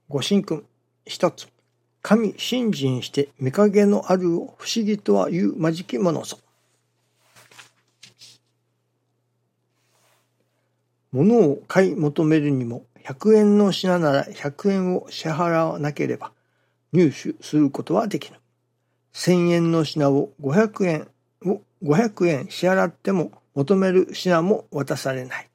ご神君一つ。神信心して見影のあるを不思議とはいうまじきものぞ。物を買い求めるにも100円の品なら100円を支払わなければ入手することはできぬ。1000円の品を500円支払っても求める品も渡されない。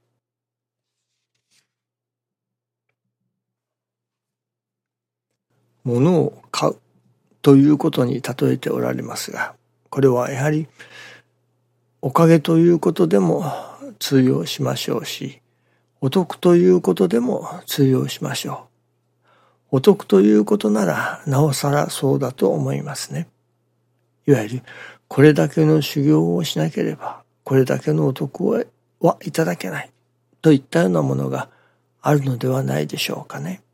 物を買うということに例えておられますが、これはやはりおかげということでも通用しましょうし、お得ということでも通用しましょう。お得ということならなおさらそうだと思いますね。いわゆるこれだけの修行をしなければこれだけのお得はいただけないといったようなものがあるのではないでしょうかね。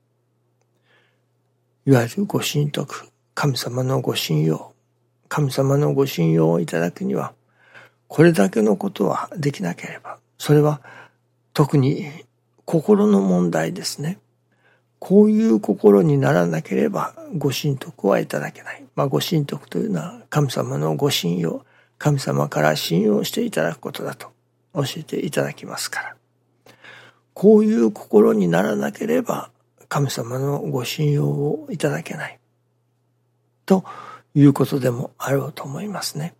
いわゆるご神徳、神様のご信用、神様のご信用をいただくにはこれだけのことはできなければ、それは特に心の問題ですね。こういう心にならなければご神徳はいただけない。ご神徳というのは神様のご信用、神様から信用していただくことだと教えていただきますから。こういう心にならなければ神様のご信用をいただけないということでもあろうと思いますね。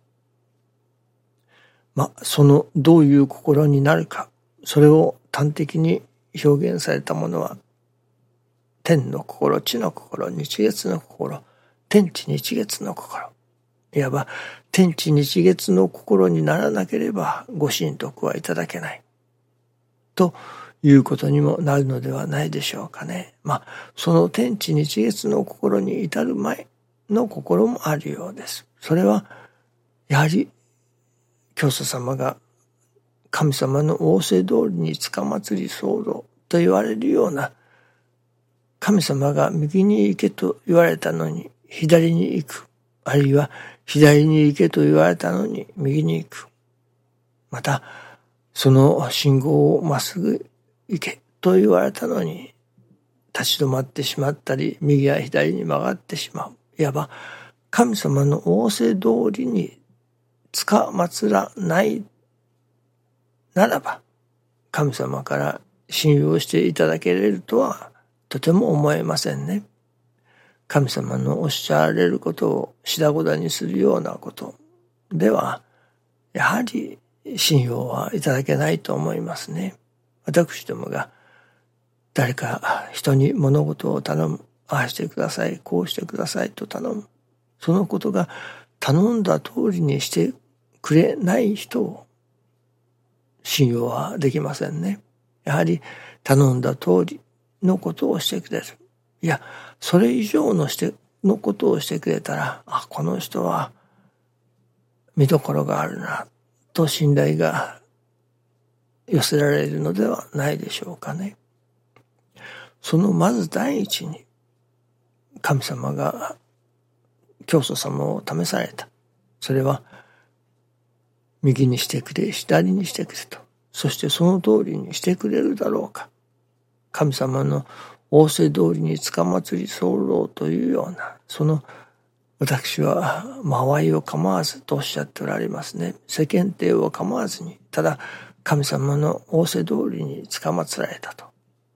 そのどういう心になるか、それを端的に表現されたものは天の心、地の心、日月の心、天地日月の心。いわば天地日月の心にならなければご神徳はいただけないということにもなるのではないでしょうかね。その天地日月の心に至る前の心もあるようです。それはやはり教祖様が神様の仰せ通りにつかまつり候と言われるような、神様が右に行けと言われたのに左に行く、あるいは左に行けと言われたのに右に行く、またその信号をまっすぐ行けと言われたのに立ち止まってしまったり右や左に曲がってしまう。いわば神様の仰せ通りにつかまつらないならば神様から信用していただけれるとはとても思えませんね。神様のおっしゃられることをしだごだにするようなことではやはり信用はいただけないと思いますね。私どもが誰か人に物事を頼む、ああしてください、こうしてくださいと頼む、そのことが頼んだ通りにしてくれない人を信用はできませんね。やはり頼んだ通りのことをしてくれる。いや、それ以上のことをしてくれたら、この人は見どころがあるなと信頼が寄せられるのではないでしょうかね。そのまず第一に神様が教祖様を試された。それは右にしてくれ、左にしてくれと。そしてその通りにしてくれるだろうか。神様の仰せ通りにつかまつり候というような、その私は周りを構わずとおっしゃっておられますね。世間体を構わずに、ただ神様の仰せ通りにつかまつられたと。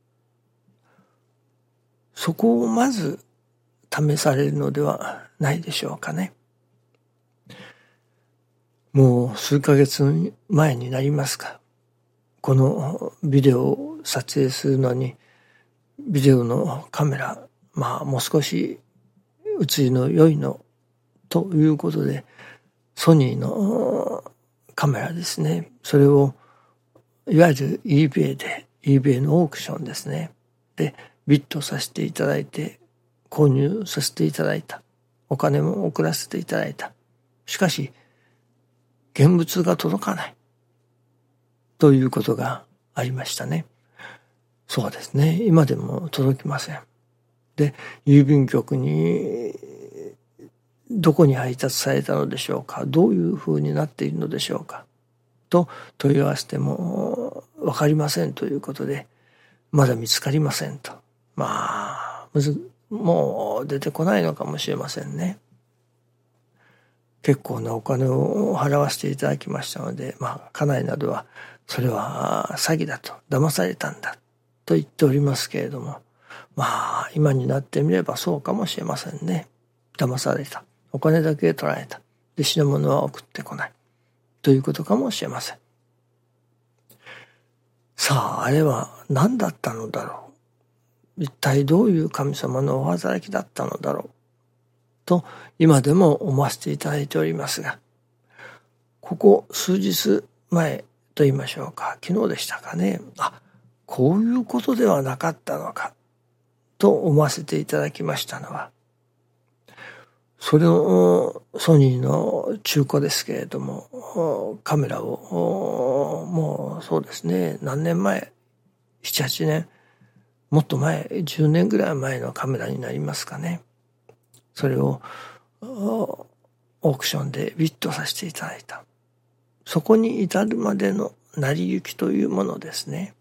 そこをまず試されるのではないでしょうかね。もう数ヶ月前になりますか。このビデオを撮影するのにビデオのカメラ、もう少し写りの良いのということでソニーのカメラですね。それをいわゆる eBay のオークションですね。でビットさせていただいて購入させていただいた。お金も送らせていただいた。しかし現物が届かないということがありましたね。そうですね。今でも届きません。で、郵便局にどこに配達されたのでしょうか、どういうふうになっているのでしょうかと問い合わせても分かりませんということで、まだ見つかりませんと。 もう出てこないのかもしれませんね。結構なお金を払わせていただきましたので、家内などはそれは詐欺だと、騙されたんだと言っておりますけれども、今になってみればそうかもしれませんね。騙された。お金だけ取られた。で、品物は送ってこない。ということかもしれません。さあ、あれは何だったのだろう。一体どういう神様のお働きだったのだろう。と、今でも思わせていただいておりますが、ここ数日前と言いましょうか、昨日でしたかね。こういうことではなかったのか、と思わせていただきましたのは、それのソニーの中古ですけれども、カメラをもうそうですね、何年前、7、8年、もっと前、10年ぐらい前のカメラになりますかね。それをオークションでビットさせていただいた。そこに至るまでの成り行きというものですね。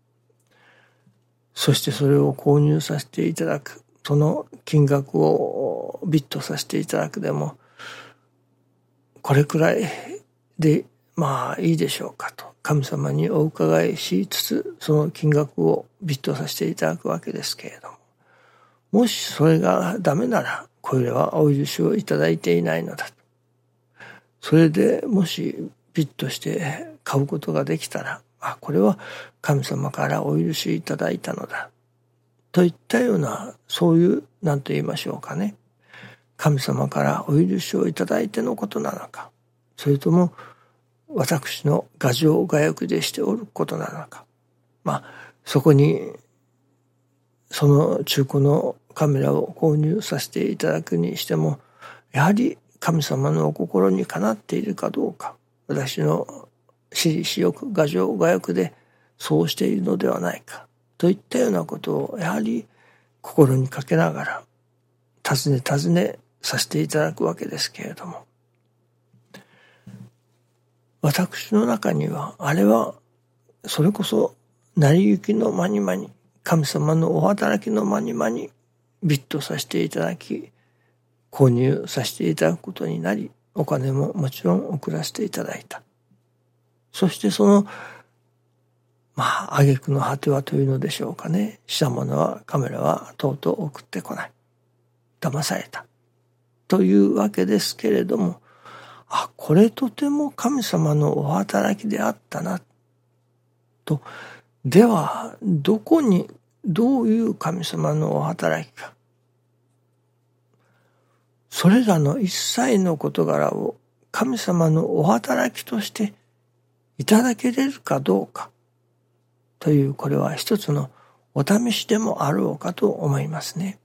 そしてそれを購入させていただく。その金額をビットさせていただくでも、これくらいでいいでしょうかと神様にお伺いしつつ、その金額をビットさせていただくわけですけれども、もしそれがダメなら、これはお許しをいただいていないのだと。それでもしビットして買うことができたら、これは神様からお許しいただいたのだ。といったような、そういう何と言いましょうかね。神様からお許しをいただいてのことなのか、それとも私の牙城牙欲でしておることなのか。そこにその中古のカメラを購入させていただくにしても、やはり神様のお心にかなっているかどうか、私の私利私欲、牙城牙欲でそうしているのではないかといったようなことをやはり心にかけながら尋ねさせていただくわけですけれども、私の中にはあれはそれこそ成り行きのまにまに、神様のお働きのまにまにビットさせていただき、購入させていただくことになり、お金ももちろん送らせていただいた。そしてその挙句の果てはというのでしょうかね。したものはカメラはとうとう送ってこない。騙された。というわけですけれども、これとても神様のお働きであったな。と、では、どこに、どういう神様のお働きか。それらの一切の事柄を神様のお働きとしていただけれるかどうかという、これは一つのお試しでもあろうかと思いますね。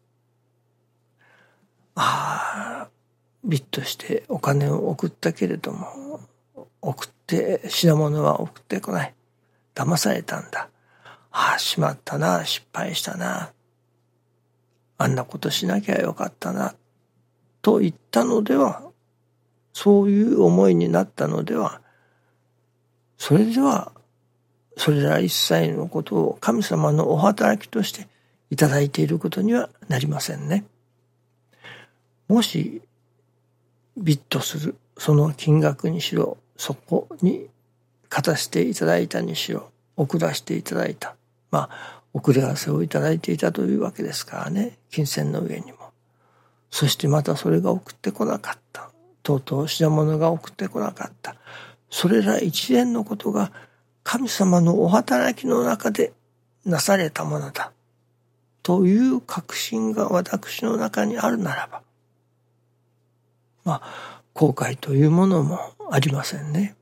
ビットしてお金を送ったけれども、品物は送ってこない。騙されたんだ。しまったな、失敗したな。あんなことしなきゃよかったな。と言ったのでは、そういう思いになったのでは、それら一切のことを神様のお働きとしていただいていることにはなりませんね。もし、ビットする、その金額にしろ、そこに勝たせていただいたにしろ、送らせていただいた。送り合わせをいただいていたというわけですからね。金銭の上にも。そしてまたそれが送ってこなかった。とうとう品物が送ってこなかった。それら一連のことが神様のお働きの中でなされたものだ。という確信が私の中にあるならば、後悔というものもありませんね。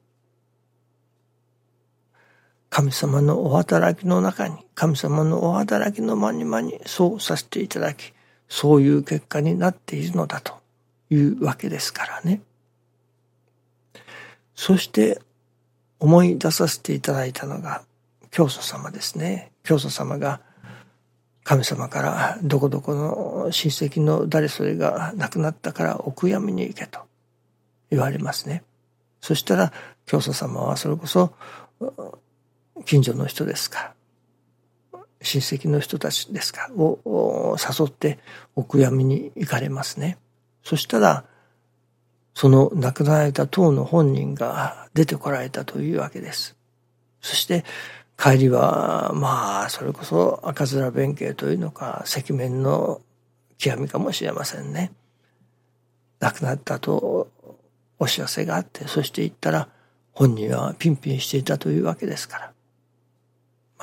神様のお働きの中に、神様のお働きのまにまにそうさせていただき、そういう結果になっているのだというわけですからね。そして思い出させていただいたのが教祖様ですね。教祖様が神様からどこどこの親戚の誰それが亡くなったからお悔やみに行けと言われますね。そしたら教祖様はそれこそ近所の人ですから、 親戚の人たちですかを誘ってお悔やみに行かれますね。そしたらその亡くなられた当の本人が出てこられたというわけです。そして帰りはそれこそ赤面弁慶というのか赤面の極みかもしれませんね。亡くなったとお知らせがあって、そして行ったら本人はピンピンしていたというわけですから、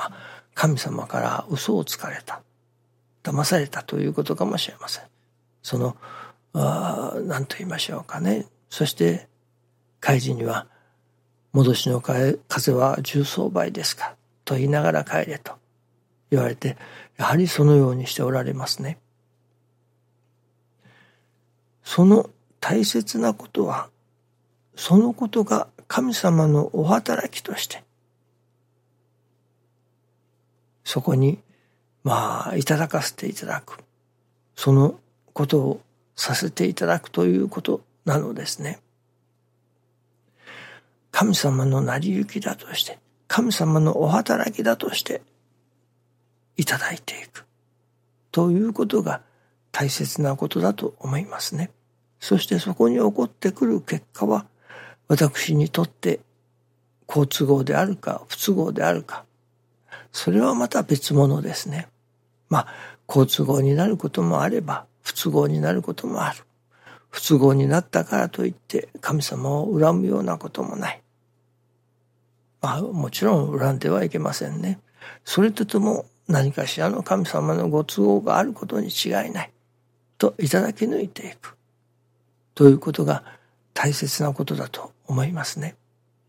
神様から嘘をつかれた、騙されたということかもしれません。その何と言いましょうかね。そして帰りには戻しの風は重装倍ですかと言いながら帰れと言われて、やはりそのようにしておられますね。その大切なことは、そのことが神様のお働きとしてそこにいただかせていただく、そのことをさせていただくということなのですね。神様の成り行きだとして、神様のお働きだとしていただいていくということが大切なことだと思いますね。そしてそこに起こってくる結果は、私にとって好都合であるか不都合であるか、それはまた別物ですね。好都合になることもあれば不都合になることもある。不都合になったからといって神様を恨むようなこともない。もちろん恨んではいけませんね。それととも何かしらの神様のご都合があることに違いないといただき抜いていくということが大切なことだと思いますね。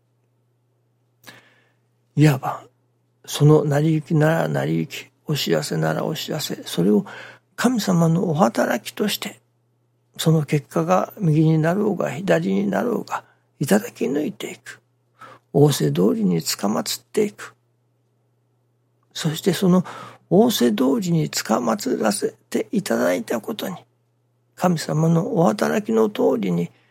いわばその成り行きなら成り行き、お知らせならお知らせ、それを神様のお働きとして、その結果が右になろうが左になろうがいただき抜いていく、仰せ通りにつかまつっていく。そしてその仰せ通りにつかまつらせていただいたことに、神様のお働きの通りに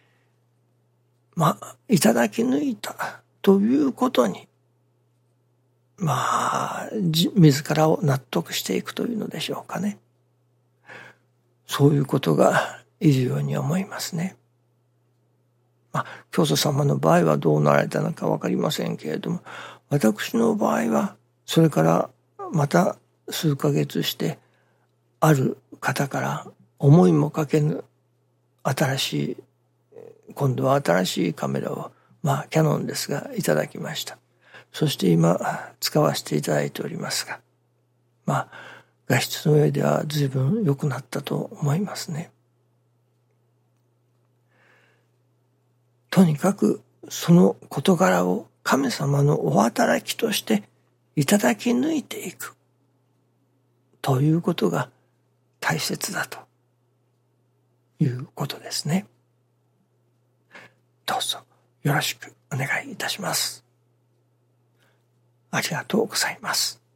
いただき抜いたということに自らを納得していくというのでしょうかね。そういうことがいるように思いますね。教祖様の場合はどうなられたのか分かりませんけれども、私の場合はそれからまた数ヶ月してある方から思いもかけぬ今度は新しいカメラをキヤノンですがいただきました。そして今使わせていただいておりますが、画質の上では随分良くなったと思いますね。とにかくその事柄を神様のお働きとしていただき抜いていくということが大切だということですね。どうぞよろしくお願いいたします。ありがとうございます。